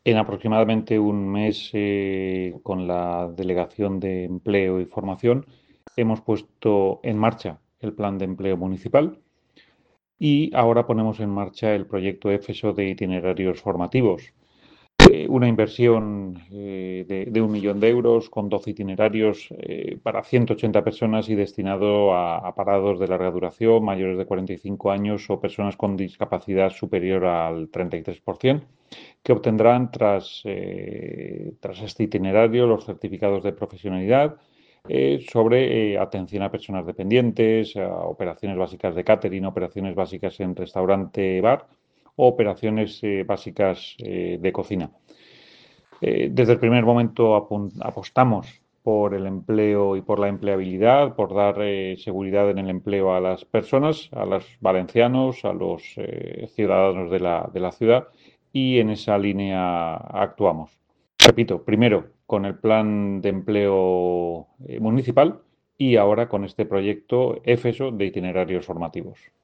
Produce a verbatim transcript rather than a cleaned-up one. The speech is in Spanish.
En aproximadamente un mes, eh, con la Delegación de Empleo y Formación, hemos puesto en marcha el Plan de Empleo Municipal y ahora ponemos en marcha el proyecto EFESO de itinerarios formativos. Eh, una inversión eh, de, de un millón de euros con doce itinerarios eh, para ciento ochenta personas y destinado a, a parados de larga duración, mayores de cuarenta y cinco años o personas con discapacidad superior al treinta y tres por ciento, que obtendrán tras, eh, tras este itinerario los certificados de profesionalidad eh, sobre eh, atención a personas dependientes, a operaciones básicas de catering, operaciones básicas en restaurante-bar o operaciones eh, básicas eh, de cocina. Eh, desde el primer momento apostamos por el empleo y por la empleabilidad, por dar eh, seguridad en el empleo a las personas, a los valencianos, a los eh, ciudadanos de la, de la ciudad, y en esa línea actuamos. Repito, primero con el plan de empleo eh, municipal y ahora con este proyecto EFESO de itinerarios formativos.